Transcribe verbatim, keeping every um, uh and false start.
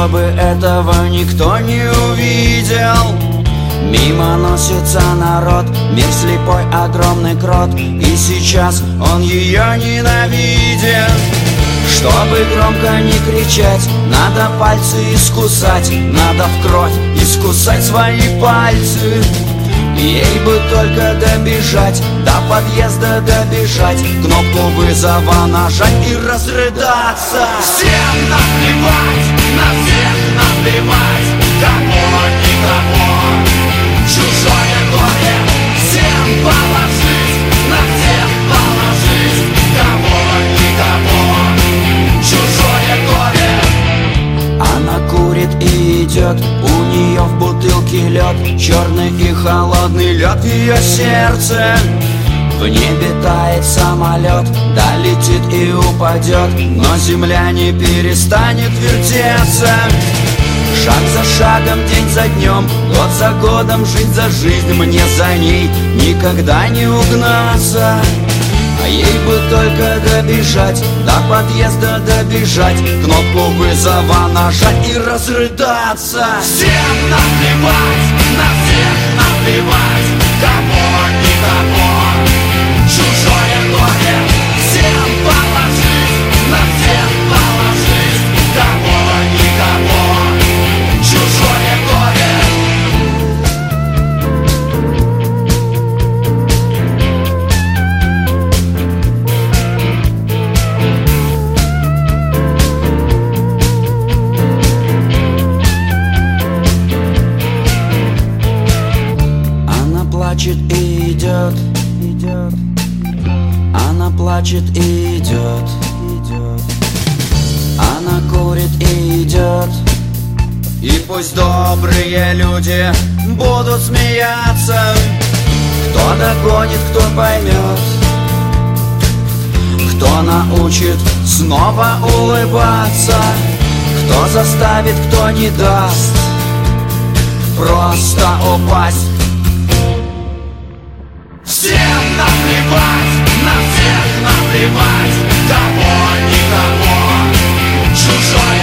чтобы этого никто не увидел. Мимо носится народ, мир слепой, огромный крот, и сейчас он ее ненавидит. Чтобы громко не кричать, надо пальцы искусать, надо в кровь искусать свои пальцы. Ей бы только добежать, до подъезда добежать, кнопку вызова нажать и разрыдаться. Всем наплевать, на всех наплевать, кому никого, чужое горе. Всем положить, на всех положить, кому никого, чужое горе. Она курит и идет, у нее в бутылке лед, черный и холодный лед в ее сердце. В небе тает самолет, долетит и упадет, но земля не перестанет вертеться. Шаг за шагом, день за днем, год за годом, жизнь за жизнь, мне за ней никогда не угнаться. А ей бы только добежать, до подъезда добежать, кнопку вызова нажать и разрыдаться. Всем наплевать, на всех наплевать, кому никого, чужое горе. Всем положить, на всех положить, кому никого, чужое горе. Плачет и идет, идет. Она плачет и идет, идет. Она курит и идет. И пусть добрые люди будут смеяться, кто догонит, кто поймет, кто научит снова улыбаться, кто заставит, кто не даст просто упасть. Всем наплевать, на всех наплевать, кого никого, чужой